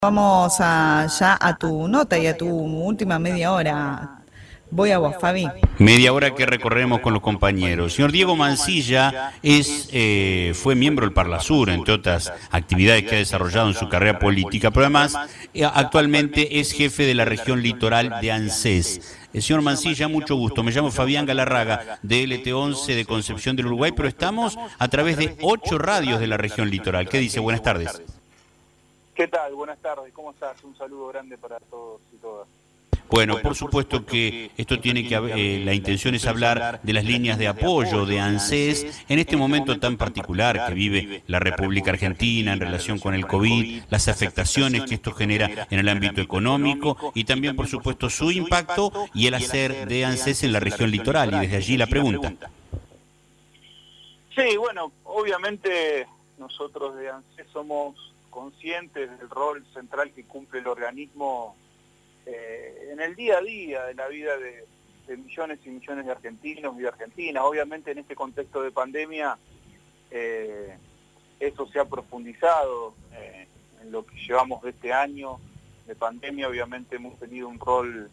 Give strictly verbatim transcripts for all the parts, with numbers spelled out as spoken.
Vamos a, ya a tu nota y a tu última media hora. Voy a vos, Fabi. Media hora que recorreremos con los compañeros. Señor Diego Mancilla es, eh, fue miembro del Parlasur, entre otras actividades que ha desarrollado en su carrera política, pero además eh, actualmente es jefe de la región litoral de ANSES. El señor Mancilla, mucho gusto. Me llamo Fabián Galarraga, de L T once de Concepción del Uruguay, pero estamos a través de ocho radios de la región litoral. ¿Qué dice? Buenas tardes. ¿Qué tal? Buenas tardes, ¿cómo estás? Un saludo grande para todos y todas. Bueno, por supuesto que esto tiene que haber, eh, la intención es hablar de las líneas de apoyo de ANSES en este momento tan particular que vive la República Argentina en relación con el COVID, las afectaciones que esto genera en el ámbito económico y también, por supuesto, su impacto y el hacer de ANSES en la región litoral. Y desde allí la pregunta. Sí, bueno, obviamente nosotros de ANSES somos conscientes del rol central que cumple el organismo eh, en el día a día de la vida de, de millones y millones de argentinos y de argentinas. Obviamente en este contexto de pandemia eh, eso se ha profundizado eh, en lo que llevamos de este año de pandemia. Obviamente hemos tenido un rol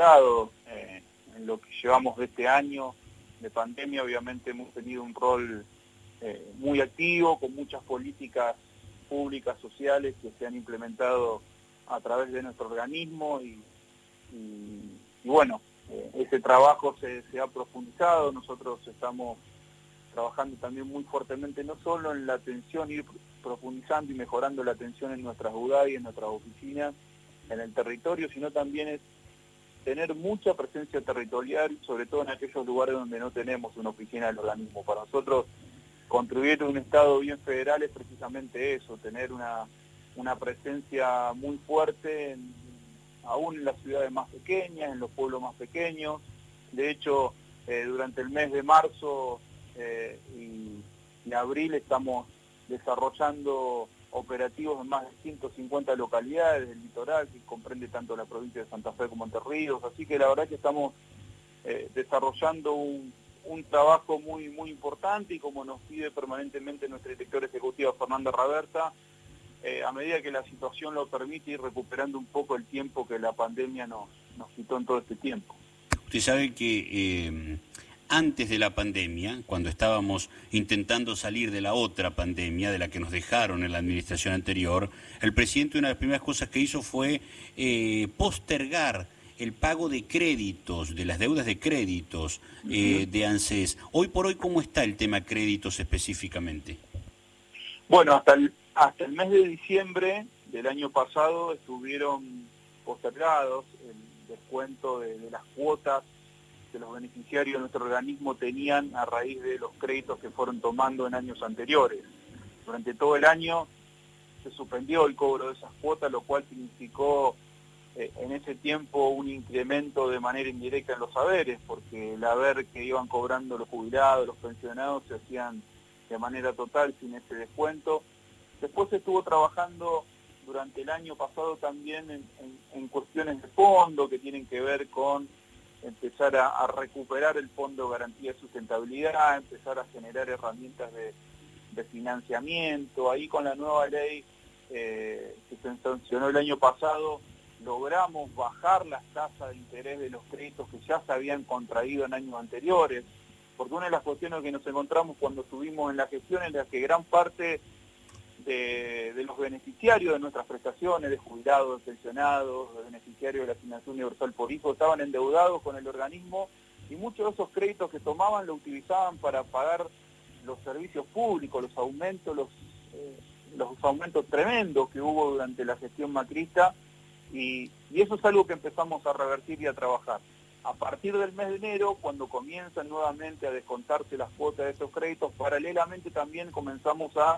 eh, en lo que llevamos de este año de pandemia. Obviamente hemos tenido un rol eh, muy activo, con muchas políticas públicas, sociales que se han implementado a través de nuestro organismo y, y, y bueno, eh, ese trabajo se, se ha profundizado. Nosotros estamos trabajando también muy fuertemente no solo en la atención, ir profundizando y mejorando la atención en nuestras U D A I, en nuestras oficinas, en el territorio, sino también es tener mucha presencia territorial, sobre todo en aquellos lugares donde no tenemos una oficina del organismo. Para nosotros contribuir a un Estado bien federal es precisamente eso, tener una, una presencia muy fuerte, en, aún en las ciudades más pequeñas, en los pueblos más pequeños. De hecho, eh, durante el mes de marzo eh, y, y abril estamos desarrollando operativos en más de ciento cincuenta localidades del litoral, que comprende tanto la provincia de Santa Fe como Entre Ríos. Así que la verdad que estamos eh, desarrollando un un trabajo muy muy importante y como nos pide permanentemente nuestra directora ejecutiva Fernanda Raberta, eh, a medida que la situación lo permite, ir recuperando un poco el tiempo que la pandemia nos, nos quitó en todo este tiempo. Usted sabe que eh, antes de la pandemia, cuando estábamos intentando salir de la otra pandemia, de la que nos dejaron en la administración anterior, el presidente una de las primeras cosas que hizo fue eh, postergar el pago de créditos, de las deudas de créditos eh, de ANSES. Hoy por hoy, ¿cómo está el tema créditos específicamente? Bueno, hasta el, hasta el mes de diciembre del año pasado estuvieron postergados el descuento de, de las cuotas que los beneficiarios de nuestro organismo tenían a raíz de los créditos que fueron tomando en años anteriores. Durante todo el año se suspendió el cobro de esas cuotas, lo cual significó en ese tiempo un incremento de manera indirecta en los haberes, porque el haber que iban cobrando los jubilados, los pensionados, se hacían de manera total sin ese descuento. Después se estuvo trabajando durante el año pasado también en, en, en cuestiones de fondo que tienen que ver con empezar a, a recuperar el Fondo de Garantía de Sustentabilidad, empezar a generar herramientas de, de financiamiento. Ahí con la nueva ley eh, que se sancionó el año pasado, logramos bajar las tasas de interés de los créditos que ya se habían contraído en años anteriores, porque una de las cuestiones que nos encontramos cuando estuvimos en la gestión es la que gran parte de, de los beneficiarios de nuestras prestaciones, de jubilados, de pensionados, de beneficiarios de la Asignación Universal por Hijo, estaban endeudados con el organismo y muchos de esos créditos que tomaban lo utilizaban para pagar los servicios públicos, los aumentos, los, eh, los aumentos tremendos que hubo durante la gestión macrista. Y, y eso es algo que empezamos a revertir y a trabajar. A partir del mes de enero, cuando comienzan nuevamente a descontarse las cuotas de esos créditos, paralelamente también comenzamos a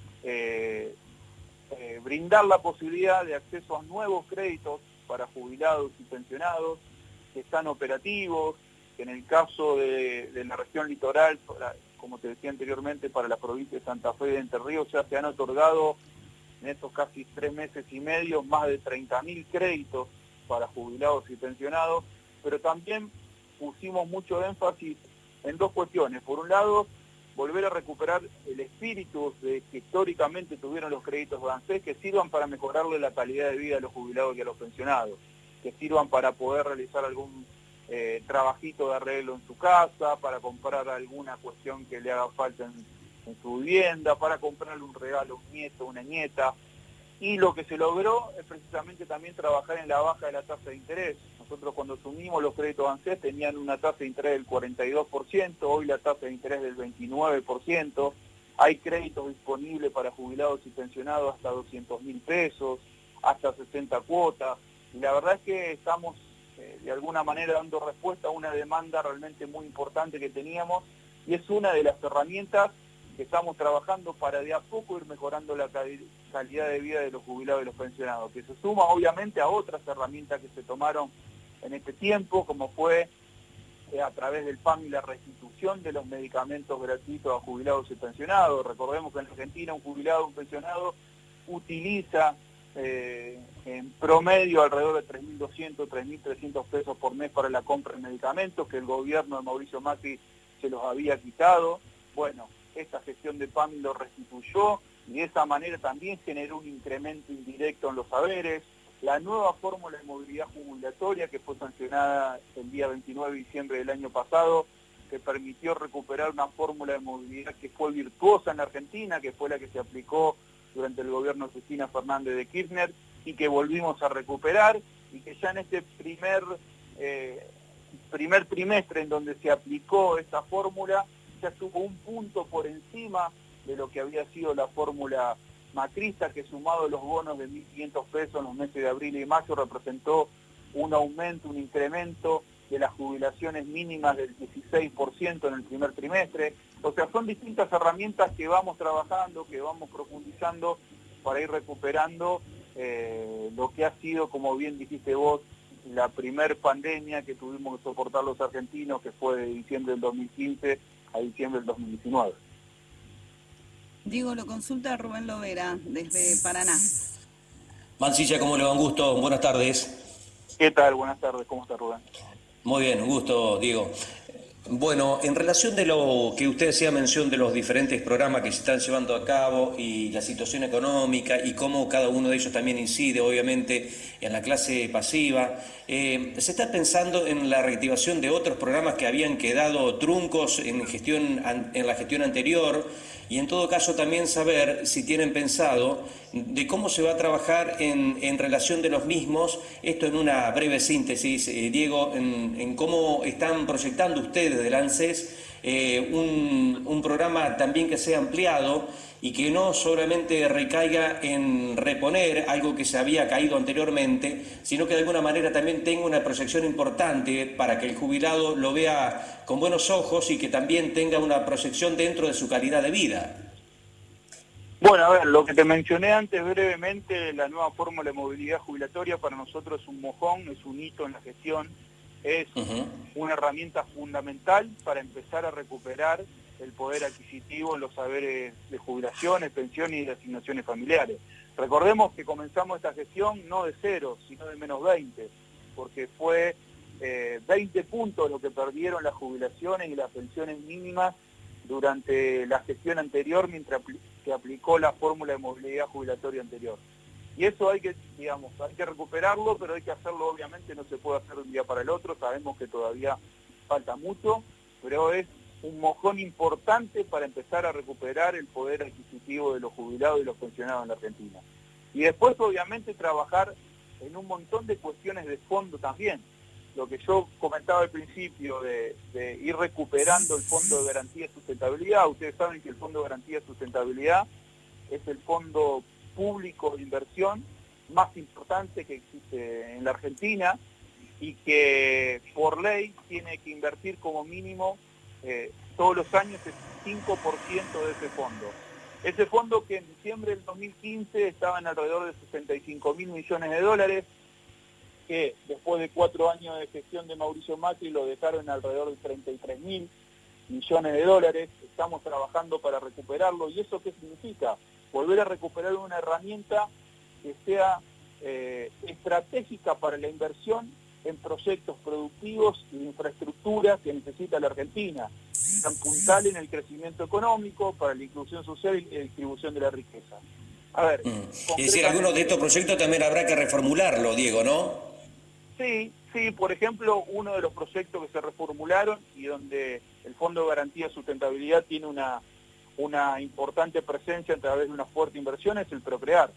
eh, eh, brindar la posibilidad de acceso a nuevos créditos para jubilados y pensionados que están operativos, que en el caso de, de la región litoral, para, como te decía anteriormente, para la provincia de Santa Fe y de Entre Ríos, ya se han otorgado en estos casi tres meses y medio más de treinta mil créditos para jubilados y pensionados, pero también pusimos mucho énfasis en dos cuestiones. Por un lado, volver a recuperar el espíritu de que históricamente tuvieron los créditos de ANSES, que sirvan para mejorarle la calidad de vida a los jubilados y a los pensionados, que sirvan para poder realizar algún eh, trabajito de arreglo en su casa, para comprar alguna cuestión que le haga falta en, en su vivienda, para comprarle un regalo a un nieto, una nieta. Y lo que se logró es precisamente también trabajar en la baja de la tasa de interés. Nosotros cuando asumimos los créditos ANSES tenían una tasa de interés del cuarenta y dos por ciento, hoy la tasa de interés del veintinueve por ciento, hay créditos disponibles para jubilados y pensionados hasta doscientos mil pesos, hasta sesenta cuotas, y la verdad es que estamos eh, de alguna manera dando respuesta a una demanda realmente muy importante que teníamos, y es una de las herramientas que estamos trabajando para de a poco ir mejorando la calidad de vida de los jubilados y los pensionados, que se suma obviamente a otras herramientas que se tomaron en este tiempo, como fue eh, a través del P A M y la restitución de los medicamentos gratuitos a jubilados y pensionados. Recordemos que en Argentina un jubilado o un pensionado utiliza eh, en promedio alrededor de tres mil doscientos, tres mil trescientos pesos por mes para la compra de medicamentos, que el gobierno de Mauricio Macri se los había quitado. Bueno, esta gestión de P A M lo restituyó y de esa manera también generó un incremento indirecto en los saberes. La nueva fórmula de movilidad jubilatoria que fue sancionada el día veintinueve de diciembre del año pasado, que permitió recuperar una fórmula de movilidad que fue virtuosa en Argentina, que fue la que se aplicó durante el gobierno de Cristina Fernández de Kirchner y que volvimos a recuperar, y que ya en este primer, eh, primer trimestre en donde se aplicó esta fórmula, ya estuvo un punto por encima de lo que había sido la fórmula macrista, que sumado a los bonos de mil quinientos pesos en los meses de abril y mayo representó un aumento, un incremento de las jubilaciones mínimas del dieciséis por ciento en el primer trimestre. O sea, son distintas herramientas que vamos trabajando, que vamos profundizando para ir recuperando eh, lo que ha sido, como bien dijiste vos, la primer pandemia que tuvimos que soportar los argentinos, que fue de diciembre del dos mil quince a diciembre del dos mil diecinueve. Diego, lo consulta Rubén Lovera, desde Paraná. Mansilla, ¿cómo le va? Un gusto, buenas tardes. ¿Qué tal? Buenas tardes, ¿cómo está Rubén? Muy bien, un gusto, Diego. Bueno, en relación de lo que usted hacía mención de los diferentes programas que se están llevando a cabo y la situación económica y cómo cada uno de ellos también incide, obviamente, en la clase pasiva, eh, ¿se está pensando en la reactivación de otros programas que habían quedado truncos en, gestión, en la gestión anterior? Y en todo caso también saber si tienen pensado de cómo se va a trabajar en, en relación de los mismos, esto en una breve síntesis, eh, Diego, en, en cómo están proyectando ustedes del ANSES eh, un, un programa también que sea ampliado y que no solamente recaiga en reponer algo que se había caído anteriormente, sino que de alguna manera también tenga una proyección importante para que el jubilado lo vea con buenos ojos y que también tenga una proyección dentro de su calidad de vida. Bueno, a ver, lo que te mencioné antes brevemente, la nueva fórmula de movilidad jubilatoria para nosotros es un mojón, es un hito en la gestión, es uh-huh. una herramienta fundamental para empezar a recuperar el poder adquisitivo en los saberes de jubilaciones, pensiones y de asignaciones familiares. Recordemos que comenzamos esta gestión no de cero, sino de menos veinte, porque fue eh, veinte puntos lo que perdieron las jubilaciones y las pensiones mínimas durante la gestión anterior, mientras que aplicó la fórmula de movilidad jubilatoria anterior. Y eso hay que, digamos, hay que recuperarlo, pero hay que hacerlo, obviamente, no se puede hacer de un día para el otro, sabemos que todavía falta mucho, pero es un mojón importante para empezar a recuperar el poder adquisitivo de los jubilados y los pensionados en la Argentina. Y después, obviamente, trabajar en un montón de cuestiones de fondo también. Lo que yo comentaba al principio de, de ir recuperando el Fondo de Garantía y Sustentabilidad. Ustedes saben que el Fondo de Garantía y Sustentabilidad es el fondo público de inversión más importante que existe en la Argentina y que por ley tiene que invertir como mínimo eh, todos los años el cinco por ciento de ese fondo. Ese fondo que en diciembre del dos mil quince estaba en alrededor de sesenta y cinco mil millones de dólares, que después de cuatro años de gestión de Mauricio Macri lo dejaron en alrededor de treinta y tres mil millones de dólares. Estamos trabajando para recuperarlo. ¿Y eso qué significa? Volver a recuperar una herramienta que sea eh, estratégica para la inversión en proyectos productivos y de infraestructura que necesita la Argentina, tan puntual en el crecimiento económico, para la inclusión social y la distribución de la riqueza. A ver, mm. Es decir, algunos de estos proyectos también habrá que reformularlo, Diego, ¿no? Sí, sí, por ejemplo, uno de los proyectos que se reformularon y donde el Fondo de Garantía de Sustentabilidad tiene una, una importante presencia a través de una fuerte inversión es el Procrear.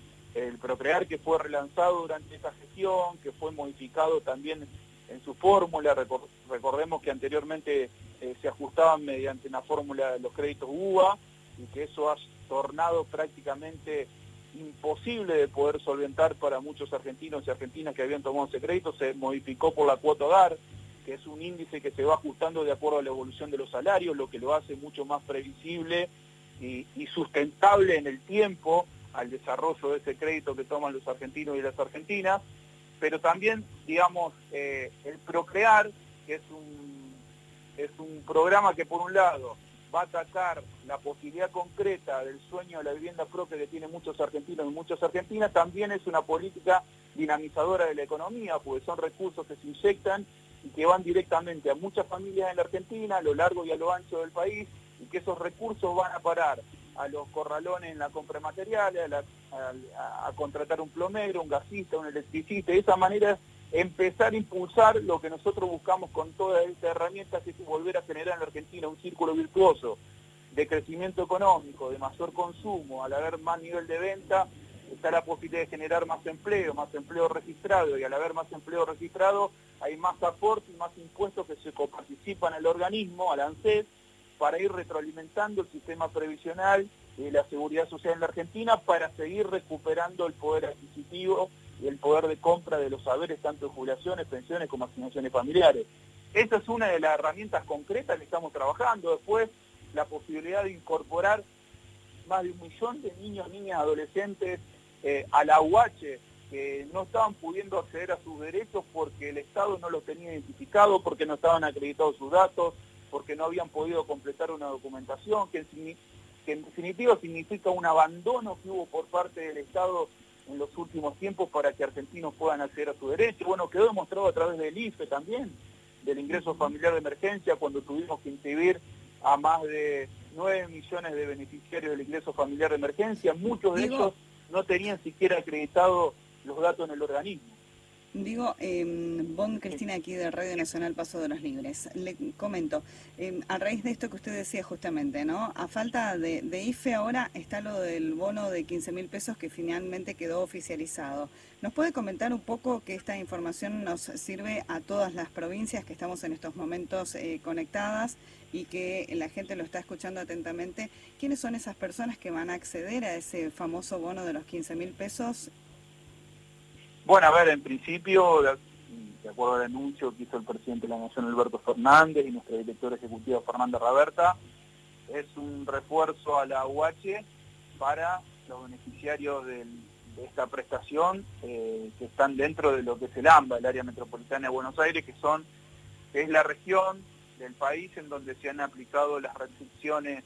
El Procrear, que fue relanzado durante esa gestión, que fue modificado también en su fórmula. Recordemos que anteriormente eh, se ajustaban mediante una fórmula de los créditos U A y que eso ha tornado prácticamente imposible de poder solventar para muchos argentinos y argentinas que habían tomado ese crédito. Se modificó por la cuota hogar, que es un índice que se va ajustando de acuerdo a la evolución de los salarios, lo que lo hace mucho más previsible y, y sustentable en el tiempo al desarrollo de ese crédito que toman los argentinos y las argentinas. Pero también, digamos, eh, el Procrear, que es un, es un programa que por un lado va a atacar la posibilidad concreta del sueño de la vivienda propia que tienen muchos argentinos y muchas argentinas, también es una política dinamizadora de la economía, porque son recursos que se inyectan y que van directamente a muchas familias en la Argentina, a lo largo y a lo ancho del país, y que esos recursos van a parar a los corralones en la compra de materiales, a, la, a, a contratar un plomero, un gasista, un electricista. De esa manera empezar a impulsar lo que nosotros buscamos con todas estas herramientas, que es volver a generar en la Argentina un círculo virtuoso de crecimiento económico, de mayor consumo. Al haber más nivel de venta, está la posibilidad de generar más empleo, más empleo registrado, y al haber más empleo registrado hay más aportes y más impuestos que se coparticipan al organismo, al ANSES, para ir retroalimentando el sistema previsional y la seguridad social en la Argentina, para seguir recuperando el poder adquisitivo y el poder de compra de los saberes, tanto en jubilaciones, pensiones como asignaciones familiares. Esa es una de las herramientas concretas que estamos trabajando. Después, la posibilidad de incorporar más de un millón de niños, niñas, adolescentes eh, a la U H, que no estaban pudiendo acceder a sus derechos porque el Estado no los tenía identificado, porque no estaban acreditados sus datos, porque no habían podido completar una documentación, que en, que en definitiva significa un abandono que hubo por parte del Estado en los últimos tiempos para que argentinos puedan acceder a su derecho. Bueno, quedó demostrado a través del I F E también, del ingreso familiar de emergencia, cuando tuvimos que inscribir a más de nueve millones de beneficiarios del ingreso familiar de emergencia. Muchos de Digo, ellos no tenían siquiera acreditados los datos en el organismo. Digo, eh, Bon Cristina, aquí de Radio Nacional Paso de los Libres. Le comento, eh, a raíz de esto que usted decía justamente, ¿no? A falta de, de I F E ahora está lo del bono de quince mil pesos que finalmente quedó oficializado. ¿Nos puede comentar un poco que esta información nos sirve a todas las provincias que estamos en estos momentos eh, conectadas y que la gente lo está escuchando atentamente? ¿Quiénes son esas personas que van a acceder a ese famoso bono de los quince mil pesos? Bueno, a ver, en principio, de acuerdo al anuncio que hizo el presidente de la Nación, Alberto Fernández, y nuestra directora ejecutiva, Fernanda Raberta, es un refuerzo a la U H para los beneficiarios del, de esta prestación eh, que están dentro de lo que es el AMBA, el área metropolitana de Buenos Aires, que son que es la región del país en donde se han aplicado las restricciones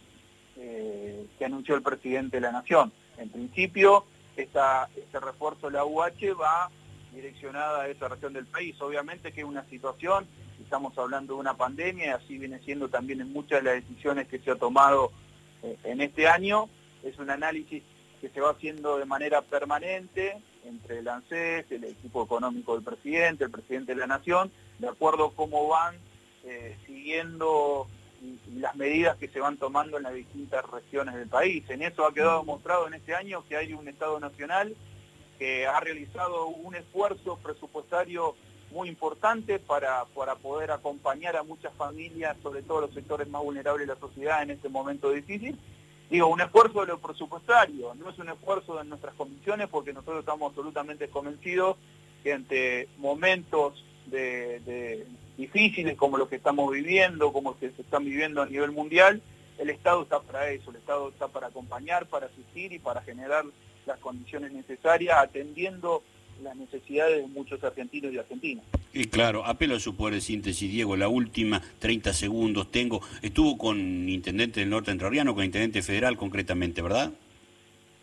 eh, que anunció el presidente de la Nación. En principio, Esta, este refuerzo de la U H va direccionada a esa región del país. Obviamente que es una situación, estamos hablando de una pandemia, y así viene siendo también en muchas de las decisiones que se ha tomado eh, en este año. Es un análisis que se va haciendo de manera permanente entre el ANSES, el equipo económico del presidente, el presidente de la Nación, de acuerdo a cómo van eh, siguiendo y las medidas que se van tomando en las distintas regiones del país. En eso ha quedado demostrado en este año que hay un Estado Nacional que ha realizado un esfuerzo presupuestario muy importante para, para poder acompañar a muchas familias, sobre todo los sectores más vulnerables de la sociedad en este momento difícil. Digo, un esfuerzo de lo presupuestario, no es un esfuerzo de nuestras convicciones, porque nosotros estamos absolutamente convencidos que ante momentos de, de difíciles como los que estamos viviendo, como los que se están viviendo a nivel mundial, el Estado está para eso, el Estado está para acompañar, para asistir y para generar las condiciones necesarias, atendiendo las necesidades de muchos argentinos y argentinas. Y claro, apelo a su poder de síntesis, Diego, la última, treinta segundos tengo. Estuvo con intendente del norte entrerriano, con intendente federal concretamente, ¿verdad?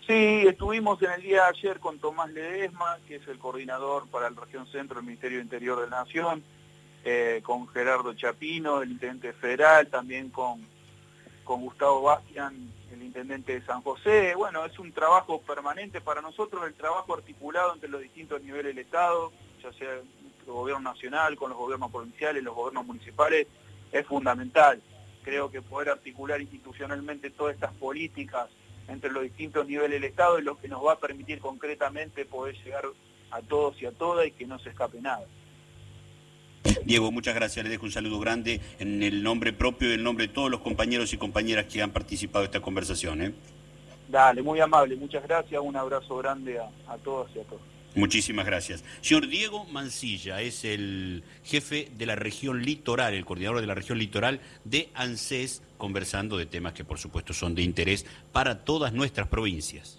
Sí, estuvimos en el día de ayer con Tomás Ledesma, que es el coordinador para la región centro del Ministerio de Interior de la Nación, eh, con Gerardo Chapino, el intendente federal, también con, con Gustavo Bastian, el intendente de San José. Bueno, es un trabajo permanente para nosotros, el trabajo articulado entre los distintos niveles del Estado, ya sea el gobierno nacional, con los gobiernos provinciales, los gobiernos municipales, es fundamental. Creo que poder articular institucionalmente todas estas políticas entre los distintos niveles del Estado es lo que nos va a permitir concretamente poder llegar a todos y a todas y que no se escape nada. Diego, muchas gracias, le dejo un saludo grande en el nombre propio y en el nombre de todos los compañeros y compañeras que han participado de esta conversación. ¿eh? Dale, muy amable, muchas gracias, un abrazo grande a, a todas y a todos. Muchísimas gracias. Señor Diego Mancilla es el jefe de la región litoral, el coordinador de la región litoral de ANSES, conversando de temas que por supuesto son de interés para todas nuestras provincias.